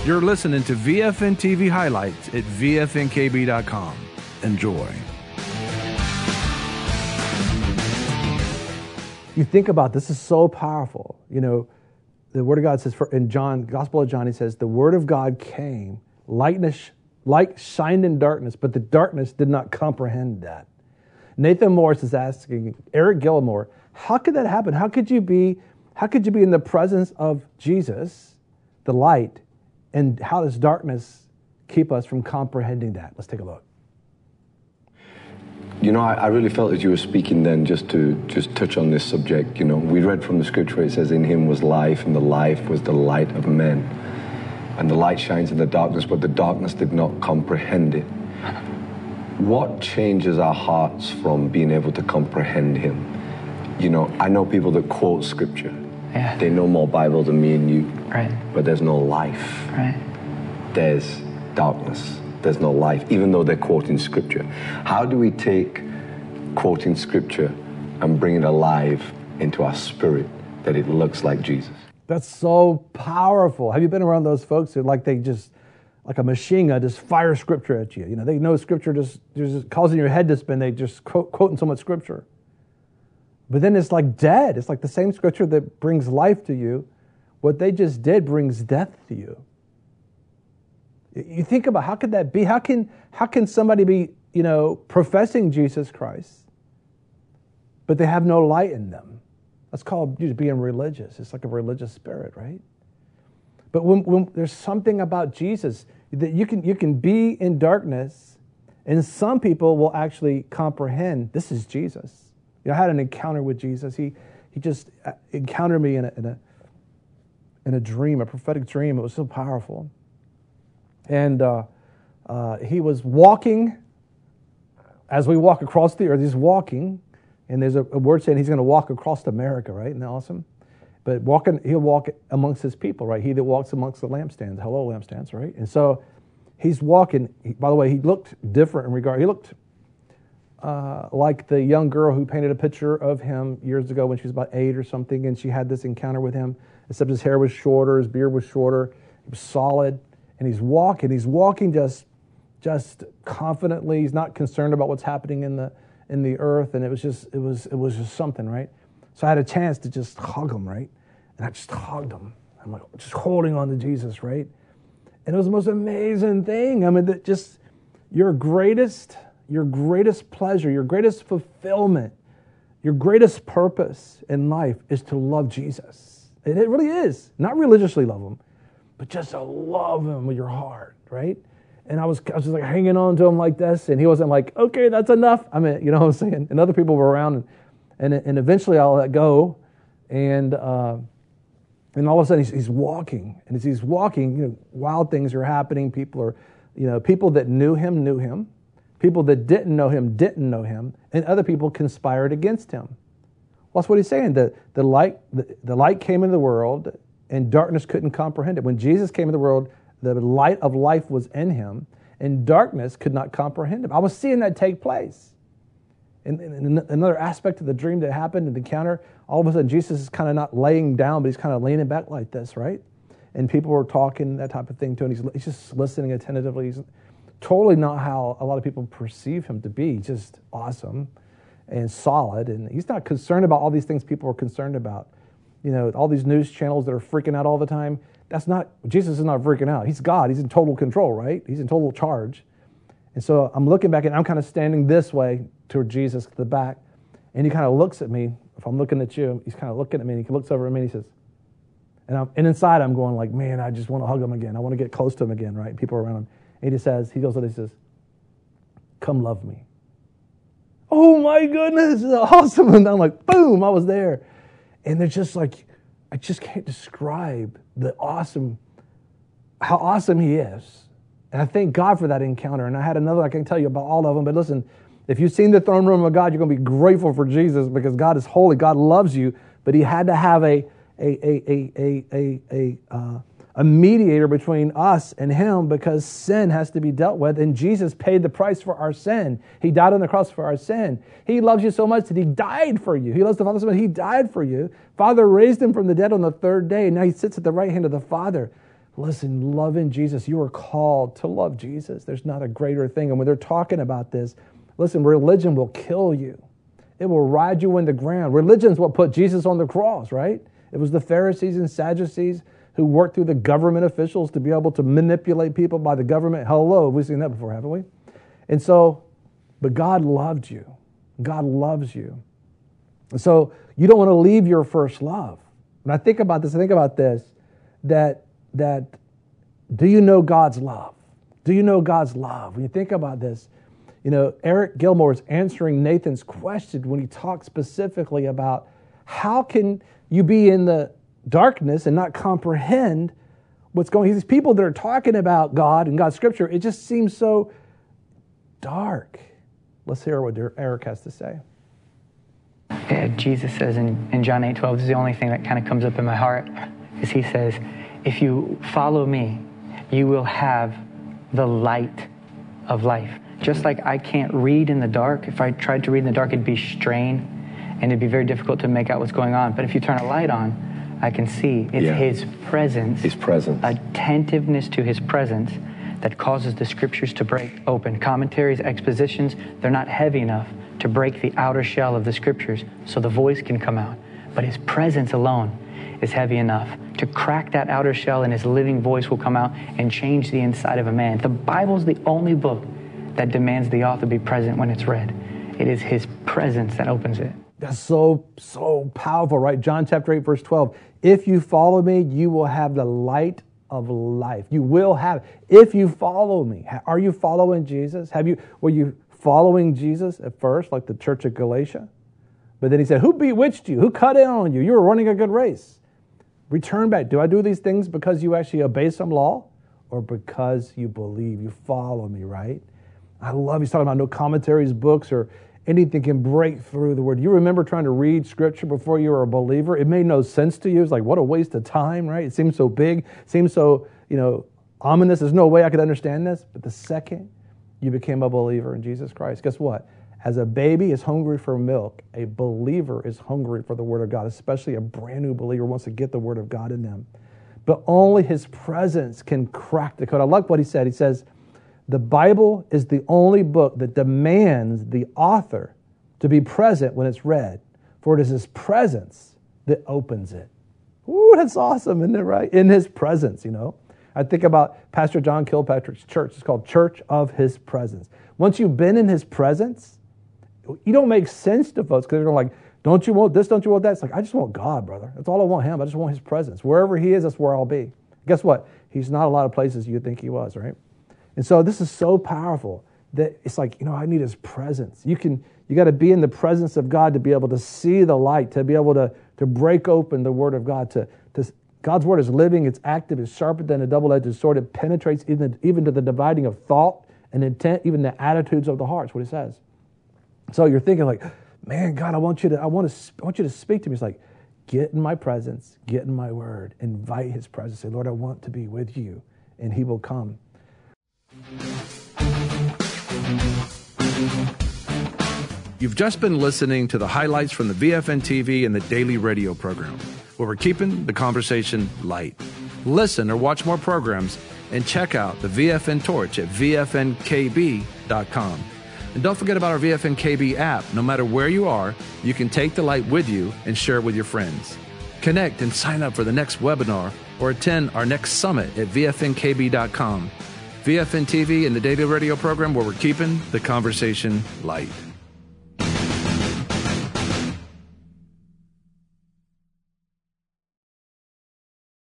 You're listening to VFN TV highlights at VFNKB.com. Enjoy. You think about this is so powerful. You know, the Word of God says in John, Gospel of John, he says, the Word of God came, light shined in darkness, but the darkness did not comprehend that. Nathan Morris is asking Eric Gilmore, how could that happen? How could you be in the presence of Jesus, the light, and how does darkness keep us from comprehending that? Let's take a look. You know, I really felt as you were speaking then, just to touch on this subject. You know, we read from the scripture, it says, in him was life, and the life was the light of men. And the light shines in the darkness, but the darkness did not comprehend it. What changes our hearts from being able to comprehend him? You know, I know people that quote scripture. Yeah. They know more Bible than me and you. Right. But there's no life. Right. There's darkness. There's no life, even though they're quoting scripture. How do we take quoting scripture and bring it alive into our spirit that it looks like Jesus? That's so powerful. Have you been around those folks who they just, like a machine gun, just fire scripture at you? You know, they know scripture just causing your head to spin. They just quoting so much scripture. But then it's like dead. It's like the same scripture that brings life to you. What they just did brings death to you. You think about, how could that be? How can somebody be, you know, professing Jesus Christ, but they have no light in them? That's called just being religious. It's like a religious spirit, right? But when there's something about Jesus that you can be in darkness, and some people will actually comprehend this is Jesus. You know, I had an encounter with Jesus. He just encountered me in a dream, a prophetic dream. It was so powerful. And he was walking as we walk across the earth. He's walking, and there's a word saying he's going to walk across America, right? Isn't that awesome? But he'll walk amongst his people, right? He that walks amongst the lampstands. Hello, lampstands, right? And so he's walking. By the way, he looked different in regard. He looked like the young girl who painted a picture of him years ago when she was about 8 or something, and she had this encounter with him, except his hair was shorter, his beard was shorter, he was solid, and he's walking just confidently. He's not concerned about what's happening in the earth, and it was just something, right? So I had a chance to just hug him, right? And I just hugged him. I'm like just holding on to Jesus, right? And it was the most amazing thing. I mean, just your greatest pleasure, your greatest fulfillment, your greatest purpose in life is to love Jesus. And it really is. Not religiously love him, but just to love him with your heart, right? And I was just like hanging on to him like this, and he wasn't like, okay, that's enough. I mean, you know what I'm saying? And other people were around, and eventually I'll let go, and all of a sudden he's walking, and as he's walking, you know, wild things are happening. People that knew him. People that didn't know him, and other people conspired against him. Well, that's what he's saying. The light came into the world, and darkness couldn't comprehend it. When Jesus came into the world, the light of life was in him, and darkness could not comprehend him. I was seeing that take place. And another aspect of the dream that happened in the encounter, all of a sudden Jesus is kind of not laying down, but he's kind of leaning back like this, right? And people were talking, that type of thing to him. He's just listening attentively. He's totally not how a lot of people perceive him to be. Just awesome and solid. And he's not concerned about all these things people are concerned about. You know, all these news channels that are freaking out all the time. Jesus is not freaking out. He's God. He's in total control, right? He's in total charge. And so I'm looking back, and I'm kind of standing this way toward Jesus to the back. And he kind of looks at me. If I'm looking at you, he's kind of looking at me, and he looks over at me, and he says, and inside I'm going like, man, I just want to hug him again. I want to get close to him again, right? People around him. And he says, come love me. Oh my goodness, this is awesome. And I'm like, boom, I was there. And they're just like, I just can't describe how awesome he is. And I thank God for that encounter. And I had another, I can tell you about all of them, but listen, if you've seen the throne room of God, you're going to be grateful for Jesus because God is holy. God loves you, but he had to have a mediator between us and him because sin has to be dealt with, and Jesus paid the price for our sin. He died on the cross for our sin. He loves you so much that he died for you. He loves the Father so much, he died for you. Father raised him from the dead on the third day, and now he sits at the right hand of the Father. Listen, loving Jesus, you are called to love Jesus. There's not a greater thing. And when they're talking about this, listen, religion will kill you. It will ride you in the ground. Religion is what put Jesus on the cross, right? It was the Pharisees and Sadducees who worked through the government officials to be able to manipulate people by the government. Hello, we've seen that before, haven't we? And so, but God loved you. God loves you. And so you don't want to leave your first love. When I think about this, that do you know God's love? Do you know God's love? When you think about this, Eric Gilmore is answering Nathan's question when he talks specifically about how can you be in the darkness and not comprehend what's going on. These people that are talking about God and God's scripture, it just seems so dark. Let's hear what Eric has to say. Yeah, Jesus says in John 8:12, this is the only thing that kind of comes up in my heart, is he says, if you follow me, you will have the light of life. Just like I can't read in the dark. If I tried to read in the dark, it'd be strained and it'd be very difficult to make out what's going on. But if you turn a light on, I can see it's his presence. His presence. Attentiveness to his presence that causes the scriptures to break open. Commentaries, expositions, they're not heavy enough to break the outer shell of the scriptures so the voice can come out. But his presence alone is heavy enough to crack that outer shell, and his living voice will come out and change the inside of a man. The Bible's the only book that demands the author be present when it's read. It is his presence that opens it. That's so powerful, right? John chapter 8, verse 12. If you follow me, you will have the light of life. You will have, if you follow me. Are you following Jesus? Were you following Jesus at first, like the church of Galatia? But then he said, who bewitched you? Who cut in on you? You were running a good race. Return back. Do I do these things because you actually obey some law or because you believe, you follow me, right? I love he's talking about no commentaries, books, or anything can break through the word. You remember trying to read scripture before you were a believer? It made no sense to you. It's like, what a waste of time, right? It seems so big, seems so, ominous. There's no way I could understand this. But the second you became a believer in Jesus Christ, guess what? As a baby is hungry for milk, a believer is hungry for the Word of God, especially a brand new believer wants to get the Word of God in them. But only His presence can crack the code. I like what he said. He says, the Bible is the only book that demands the author to be present when it's read, for it is His presence that opens it. Ooh, that's awesome, isn't it, right? In His presence, I think about Pastor John Kilpatrick's church. It's called Church of His Presence. Once you've been in His presence, you don't make sense to folks because they're going like, don't you want this, don't you want that? It's like, I just want God, brother. That's all I want Him. I just want His presence. Wherever He is, that's where I'll be. Guess what? He's not a lot of places you think He was, right? And so this is so powerful that it's like, I need His presence. You got to be in the presence of God to be able to see the light, to be able to break open the Word of God. God's Word is living, it's active, it's sharper than a double-edged sword. It penetrates even to the dividing of thought and intent, even the attitudes of the heart, is what it says. So you're thinking like, man, God, I want you to speak to me. It's like, get in my presence, get in my Word, invite His presence. Say, Lord, I want to be with you, and He will come. You've just been listening to the highlights from the VFN TV and the daily radio program, where we're keeping the conversation light. Listen or watch more programs and check out the VFN Torch at VFNKB.com. And don't forget about our VFN KB app. No matter where you are, you can take the light with you and share it with your friends. Connect and sign up for the next webinar or attend our next summit at VFNKB.com. VFN TV and the daily radio program where we're keeping the conversation light.